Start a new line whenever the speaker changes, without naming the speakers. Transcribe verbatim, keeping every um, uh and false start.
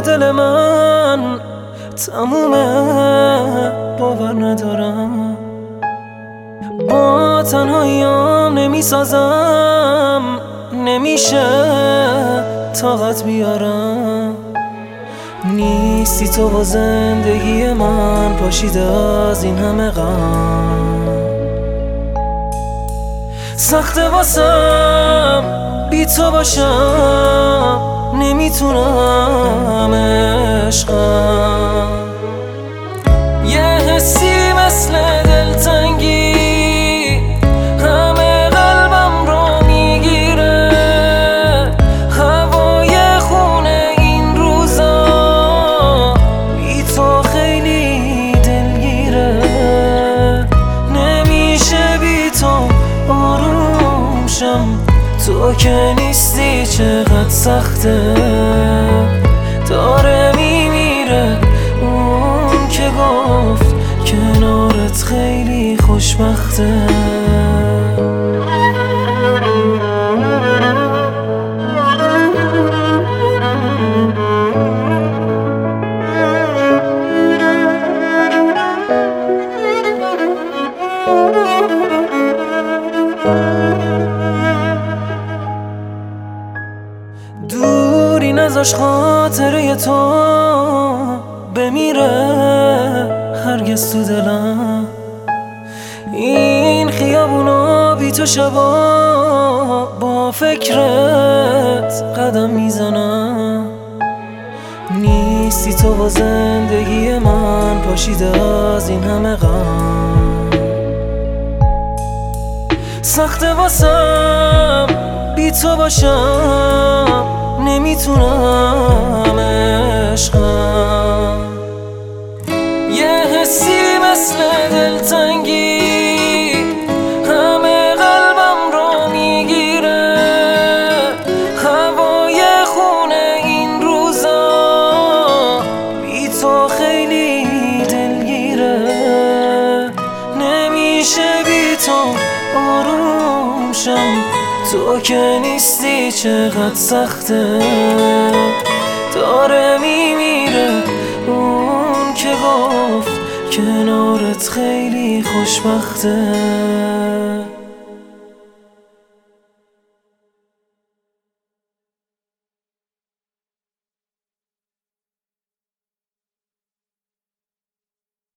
دل من تمومه، باور ندارم با تنهاییام نمیسازم، نمیشه طاقت بیارم. نیستی تو و زندگی من پاشیده از این همه غم. سخته واسم بی تو باشم، نمیتونم عشقم. یه حسی مثل دلتنگی همه قلبم رو میگیره، هوای خونه این روزا بی تو خیلی دلگیره. نمیشه بی تو آروم شم، تو که نیستی چقدر سخته. داره میمیره اون که گفت کنارت خیلی خوشبخته. دوری نذاش خاطره تو بمیره هرگز تو دلم. این خیابونا بی تو شبا با فکرت قدم میزنم. نیستی تو و زندگی من پاشیده از این همه غم. سخته واسم بی تو باشم، نمیتونم عشقم. یه حسی مثل دلتنگی همه قلبم رو میگیره، هوای خونه این روزا بی تو خیلی دلگیره. نمیشه بی تو آروم شم، تو که نیستی چقدر سخته. داره میمیره اون که گفت کنارت خیلی خوشبخته.